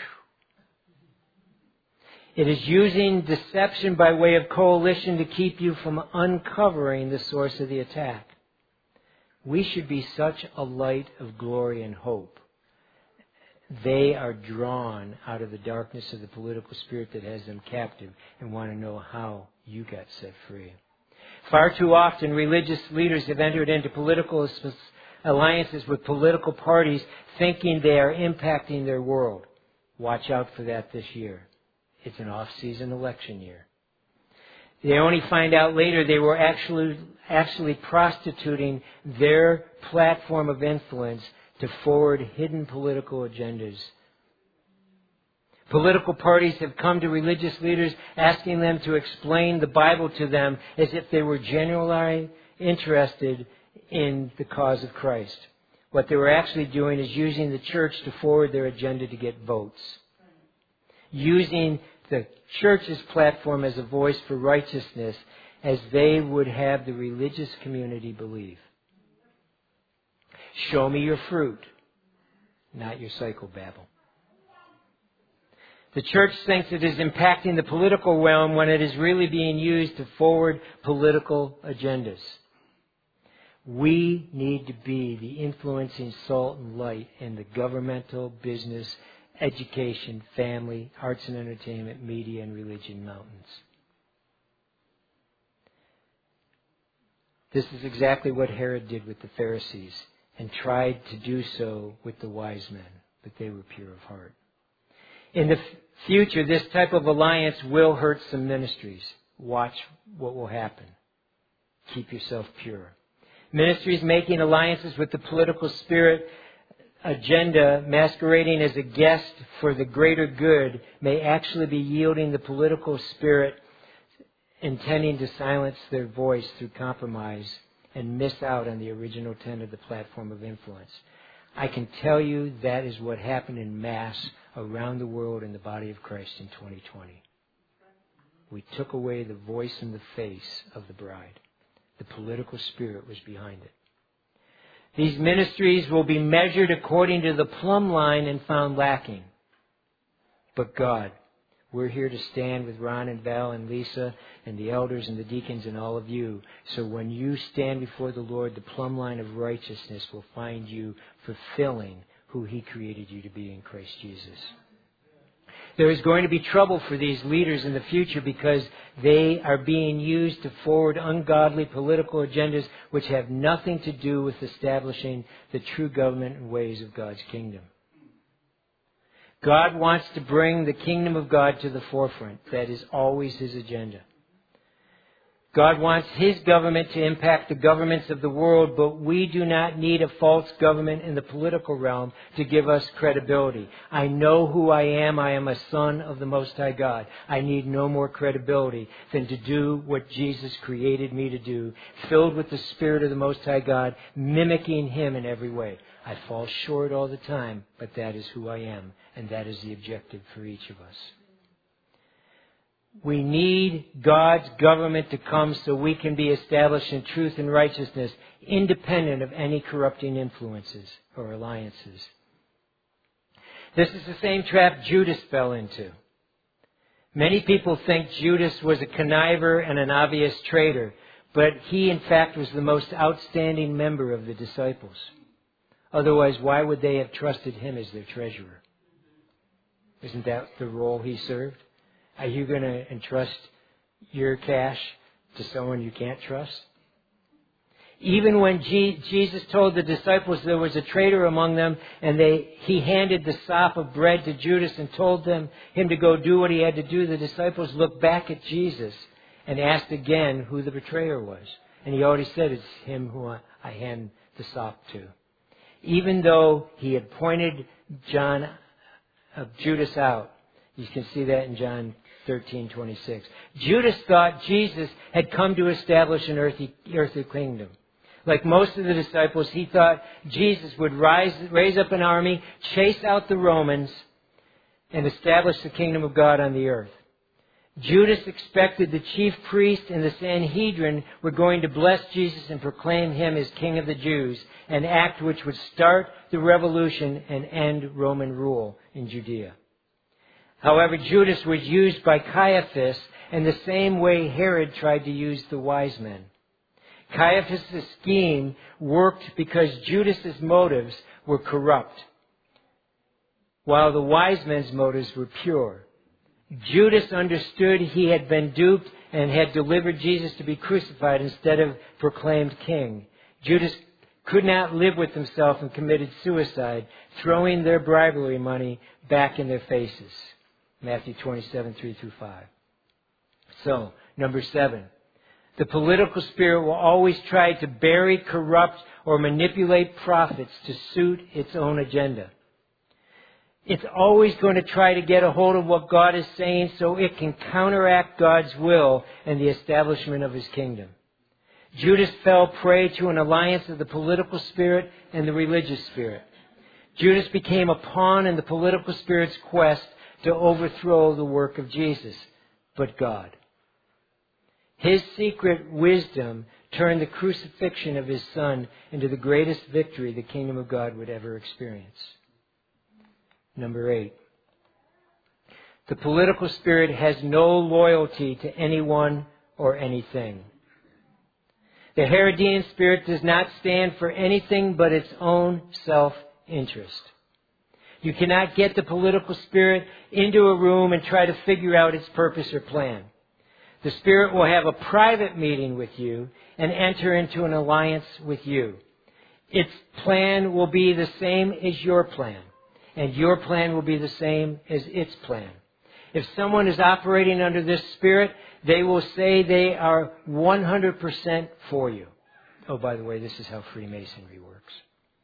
It is using deception by way of coalition to keep you from uncovering the source of the attack. We should be such a light of glory and hope. They are drawn out of the darkness of the political spirit that has them captive and want to know how you got set free. Far too often, religious leaders have entered into political alliances with political parties thinking they are impacting their world. Watch out for that this year. It's an off-season election year. They only find out later they were actually prostituting their platform of influence to forward hidden political agendas. Political parties have come to religious leaders asking them to explain the Bible to them as if they were genuinely interested in the cause of Christ. What they were actually doing is using the church to forward their agenda to get votes. Using the church's platform as a voice for righteousness as they would have the religious community believe. Show me your fruit, not your psychobabble. The church thinks it is impacting the political realm when it is really being used to forward political agendas. We need to be the influencing salt and light in the governmental, business, education, family, arts and entertainment, media, and religion mountains. This is exactly what Herod did with the Pharisees and tried to do so with the wise men, but they were pure of heart. In the future, this type of alliance will hurt some ministries. Watch what will happen. Keep yourself pure. Ministries making alliances with the political spirit agenda, masquerading as a guest for the greater good, may actually be yielding the political spirit, intending to silence their voice through compromise and miss out on the original intent of the platform of influence. I can tell you that is what happened in mass around the world in the body of Christ in 2020. We took away the voice and the face of the bride. The political spirit was behind it. These ministries will be measured according to the plumb line and found lacking. But God, we're here to stand with Ron and Val and Lisa and the elders and the deacons and all of you. So when you stand before the Lord, the plumb line of righteousness will find you fulfilling who He created you to be in Christ Jesus. There is going to be trouble for these leaders in the future because they are being used to forward ungodly political agendas which have nothing to do with establishing the true government and ways of God's kingdom. God wants to bring the kingdom of God to the forefront. That is always His agenda. God wants His government to impact the governments of the world, but we do not need a false government in the political realm to give us credibility. I know who I am. I am a son of the Most High God. I need no more credibility than to do what Jesus created me to do, filled with the Spirit of the Most High God, mimicking Him in every way. I fall short all the time, but that is who I am, and that is the objective for each of us. We need God's government to come so we can be established in truth and righteousness, independent of any corrupting influences or alliances. This is the same trap Judas fell into. Many people think Judas was a conniver and an obvious traitor, but he in fact was the most outstanding member of the disciples. Otherwise, why would they have trusted him as their treasurer? Isn't that the role he served? Are you going to entrust your cash to someone you can't trust? Even when Jesus told the disciples there was a traitor among them, and he handed the sop of bread to Judas and told him to go do what he had to do, the disciples looked back at Jesus and asked again who the betrayer was. And he already said, it's him who I hand the sop to. Even though he had pointed Judas out. You can see that in John 13:26. Judas thought Jesus had come to establish an earthly kingdom. Like most of the disciples, he thought Jesus would raise up an army, chase out the Romans, and establish the kingdom of God on the earth. Judas expected the chief priest and the Sanhedrin were going to bless Jesus and proclaim him as King of the Jews, an act which would start the revolution and end Roman rule in Judea. However, Judas was used by Caiaphas in the same way Herod tried to use the wise men. Caiaphas' scheme worked because Judas's motives were corrupt, while the wise men's motives were pure. Judas understood he had been duped and had delivered Jesus to be crucified instead of proclaimed king. Judas could not live with himself and committed suicide, throwing their bribery money back in their faces. Matthew 27:3-5. So, number 7. The political spirit will always try to bury, corrupt, or manipulate prophets to suit its own agenda. It's always going to try to get a hold of what God is saying so it can counteract God's will and the establishment of His kingdom. Judas fell prey to an alliance of the political spirit and the religious spirit. Judas became a pawn in the political spirit's quest to overthrow the work of Jesus, but God. His secret wisdom turned the crucifixion of His Son into the greatest victory the kingdom of God would ever experience. Number 8. The political spirit has no loyalty to anyone or anything. The Herodian spirit does not stand for anything but its own self-interest. You cannot get the political spirit into a room and try to figure out its purpose or plan. The Spirit will have a private meeting with you and enter into an alliance with you. Its plan will be the same as your plan, and your plan will be the same as its plan. If someone is operating under this Spirit, they will say they are 100% for you. Oh, by the way, this is how Freemasonry works.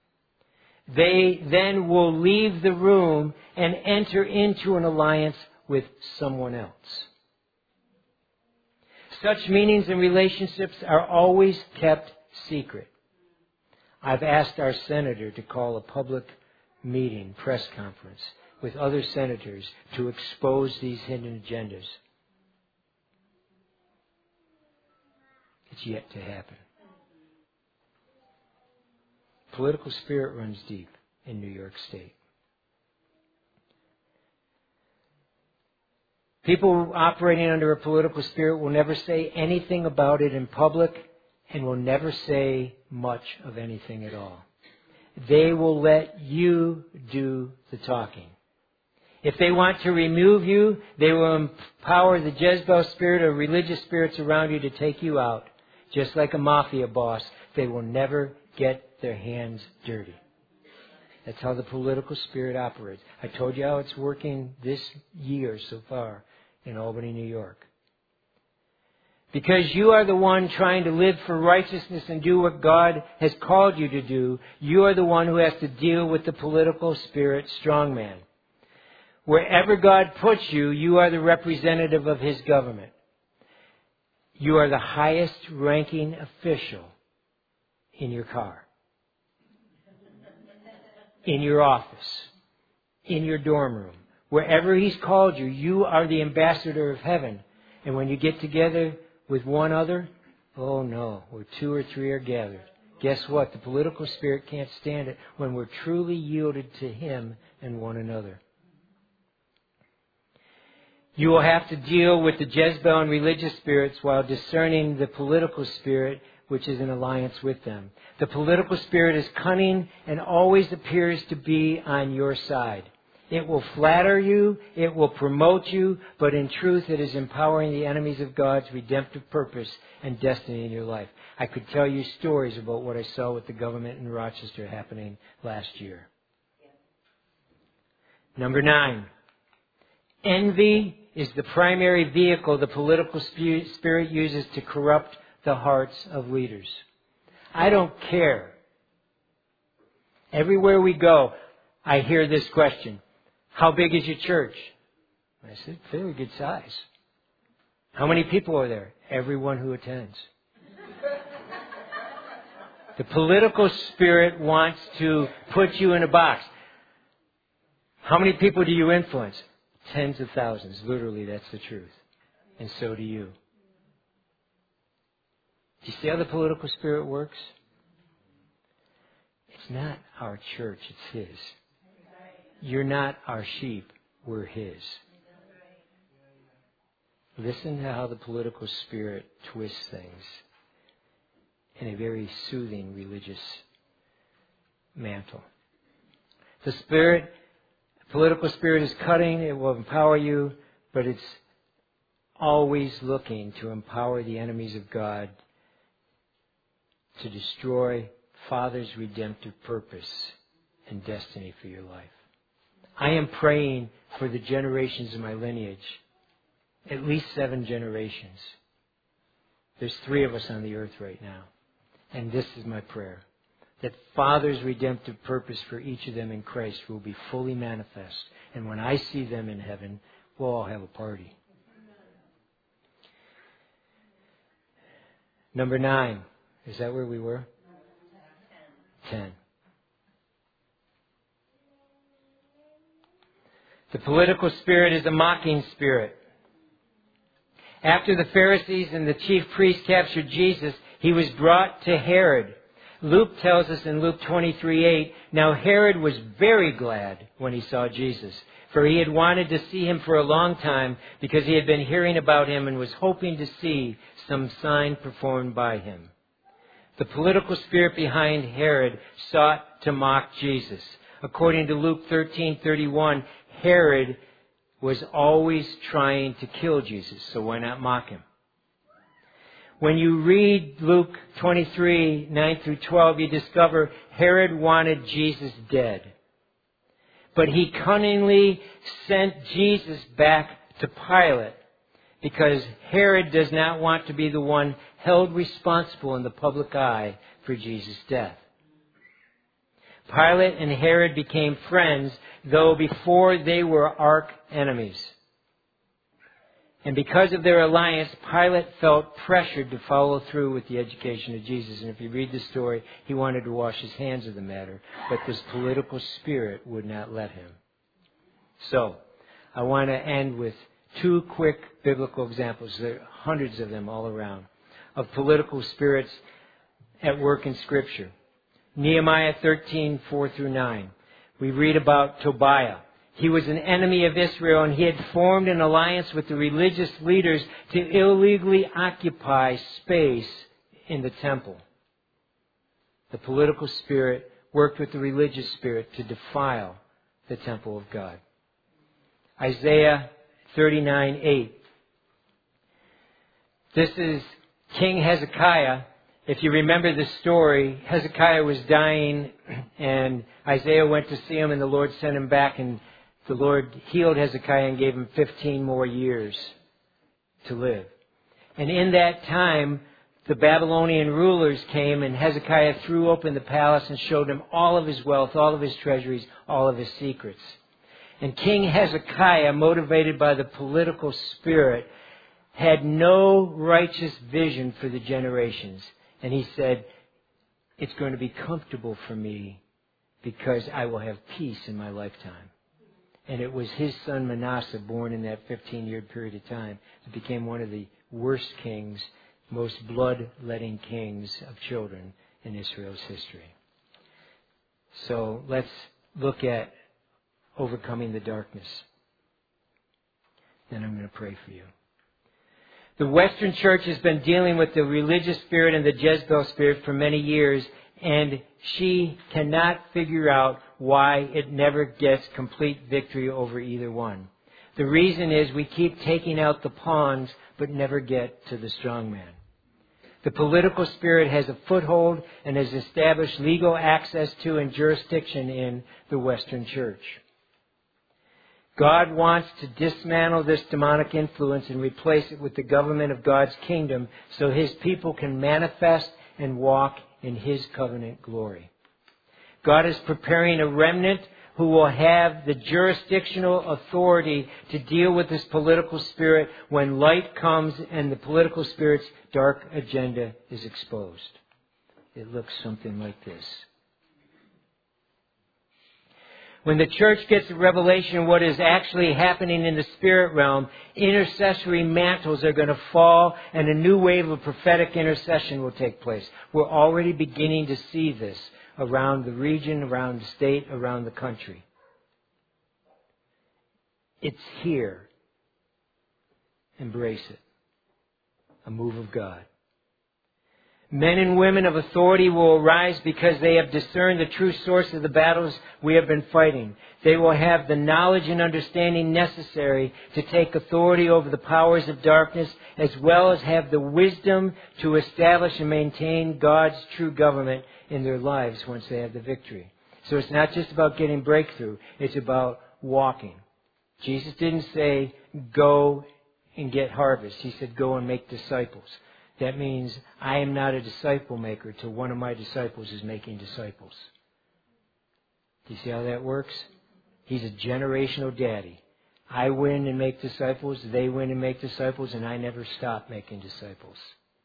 They then will leave the room and enter into an alliance with someone else. Such meetings and relationships are always kept secret. I've asked our senator to call a public meeting, press conference, with other senators to expose these hidden agendas. It's yet to happen. Political spirit runs deep in New York State. People operating under a political spirit will never say anything about it in public and will never say much of anything at all. They will let you do the talking. If they want to remove you, they will empower the Jezebel spirit or religious spirits around you to take you out. Just like a mafia boss, they will never get their hands dirty. That's how the political spirit operates. I told you how it's working this year so far in Albany, New York. Because you are the one trying to live for righteousness and do what God has called you to do, you are the one who has to deal with the political spirit strongman. Wherever God puts you, you are the representative of His government. You are the highest ranking official in your car, in your office, in your dorm room. Wherever He's called you, you are the ambassador of heaven. And when you get together with one other, oh no, where two or three are gathered. Guess what? The political spirit can't stand it when we're truly yielded to Him and one another. You will have to deal with the Jezebel and religious spirits while discerning the political spirit which is in alliance with them. The political spirit is cunning and always appears to be on your side. It will flatter you, it will promote you, but in truth it is empowering the enemies of God's redemptive purpose and destiny in your life. I could tell you stories about what I saw with the government in Rochester happening last year. Number 9. Envy is the primary vehicle the political spirit uses to corrupt the hearts of leaders. I don't care. Everywhere we go, I hear this question. How big is your church? I said, fairly good size. How many people are there? Everyone who attends. The political spirit wants to put you in a box. How many people do you influence? Tens of thousands. Literally, that's the truth. And so do you. Do you see how the political spirit works? It's not our church, it's His. You're not our sheep, we're His. Listen to how the political spirit twists things in a very soothing religious mantle. The political spirit is cutting, it will empower you, but it's always looking to empower the enemies of God to destroy Father's redemptive purpose and destiny for your life. I am praying for the generations of my lineage, at least 7 generations. There's 3 of us on the earth right now. And this is my prayer, that Father's redemptive purpose for each of them in Christ will be fully manifest. And when I see them in heaven, we'll all have a party. Number 9. Is that where we were? 10. The political spirit is a mocking spirit. After the Pharisees and the chief priests captured Jesus, He was brought to Herod. Luke tells us in Luke 23:8, now Herod was very glad when he saw Jesus, for he had wanted to see Him for a long time because he had been hearing about Him and was hoping to see some sign performed by Him. The political spirit behind Herod sought to mock Jesus. According to Luke 13:31, Herod was always trying to kill Jesus, so why not mock Him? When you read Luke 23:9 through 12, you discover Herod wanted Jesus dead. But he cunningly sent Jesus back to Pilate because Herod does not want to be the one held responsible in the public eye for Jesus' death. Pilate and Herod became friends, though before they were arch enemies. And because of their alliance, Pilate felt pressured to follow through with the education of Jesus. And if you read the story, he wanted to wash his hands of the matter. But this political spirit would not let him. So, I want to end with 2 quick biblical examples. There are hundreds of them all around, of political spirits at work in Scripture. Nehemiah 13:4-9. We read about Tobiah. He was an enemy of Israel, and he had formed an alliance with the religious leaders to illegally occupy space in the temple. The political spirit worked with the religious spirit to defile the temple of God. Isaiah 39:8. This is King Hezekiah. If you remember the story, Hezekiah was dying, and Isaiah went to see him, and the Lord sent him back, and the Lord healed Hezekiah and gave him 15 more years to live. And in that time, the Babylonian rulers came, and Hezekiah threw open the palace and showed him all of his wealth, all of his treasuries, all of his secrets. And King Hezekiah, motivated by the political spirit, had no righteous vision for the generations. And he said, it's going to be comfortable for me because I will have peace in my lifetime. And it was his son Manasseh, born in that 15-year period of time, that became one of the worst kings, most blood-letting kings of children in Israel's history. So let's look at overcoming the darkness. Then I'm going to pray for you. The Western Church has been dealing with the religious spirit and the Jezebel spirit for many years, and she cannot figure out why it never gets complete victory over either one. The reason is we keep taking out the pawns, but never get to the strong man. The political spirit has a foothold and has established legal access to and jurisdiction in the Western Church. God wants to dismantle this demonic influence and replace it with the government of God's kingdom so His people can manifest and walk in His covenant glory. God is preparing a remnant who will have the jurisdictional authority to deal with this political spirit when light comes and the political spirit's dark agenda is exposed. It looks something like this. When the church gets a revelation of what is actually happening in the spirit realm, intercessory mantles are going to fall and a new wave of prophetic intercession will take place. We're already beginning to see this around the region, around the state, around the country. It's here. Embrace it. A move of God. Men and women of authority will arise because they have discerned the true source of the battles we have been fighting. They will have the knowledge and understanding necessary to take authority over the powers of darkness, as well as have the wisdom to establish and maintain God's true government in their lives once they have the victory. So it's not just about getting breakthrough, it's about walking. Jesus didn't say, go and get harvest. He said, go and make disciples. That means I am not a disciple maker till one of my disciples is making disciples. Do you see how that works? He's a generational daddy. I win and make disciples, they win and make disciples, and I never stop making disciples.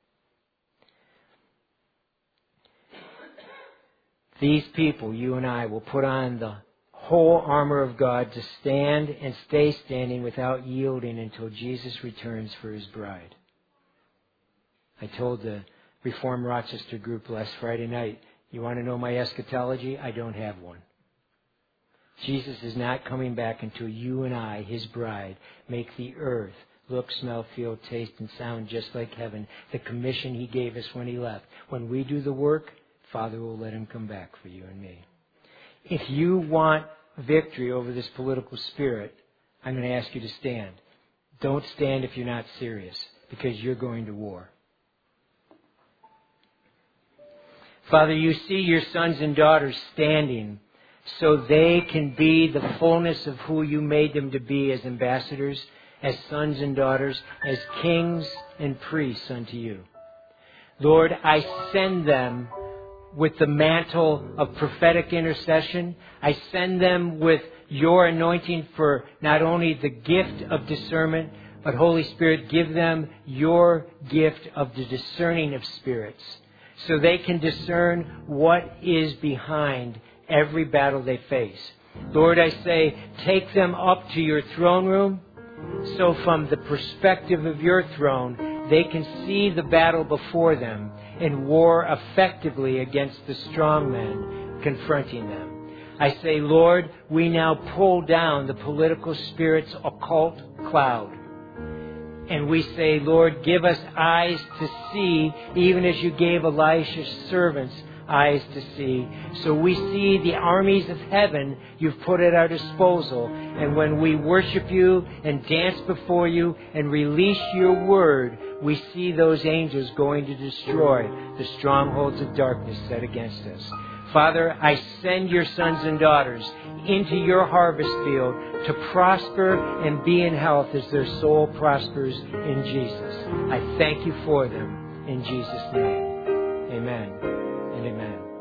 These people, you and I, will put on the whole armor of God to stand and stay standing without yielding until Jesus returns for His bride. I told the Reformed Rochester group last Friday night, you want to know my eschatology? I don't have one. Jesus is not coming back until you and I, His bride, make the earth look, smell, feel, taste, and sound just like heaven. The commission He gave us when He left. When we do the work, Father will let Him come back for you and me. If you want victory over this political spirit, I'm going to ask you to stand. Don't stand if you're not serious, because you're going to war. Father, you see your sons and daughters standing so they can be the fullness of who you made them to be as ambassadors, as sons and daughters, as kings and priests unto you. Lord, I send them with the mantle of prophetic intercession. I send them with your anointing for not only the gift of discernment, But Holy Spirit, give them your gift of the discerning of spirits so they can discern what is behind every battle they face. Lord, I say, take them up to your throne room so from the perspective of your throne, they can see the battle before them and war effectively against the strong men confronting them. I say, Lord, we now pull down the political spirit's occult cloud. And we say, Lord, give us eyes to see, even as you gave Elisha's servants eyes to see. So we see the armies of heaven you've put at our disposal. And when we worship you and dance before you and release your word, we see those angels going to destroy the strongholds of darkness set against us. Father, I send your sons and daughters into your harvest field to prosper and be in health as their soul prospers in Jesus. I thank you for them in Jesus' name. Amen and amen.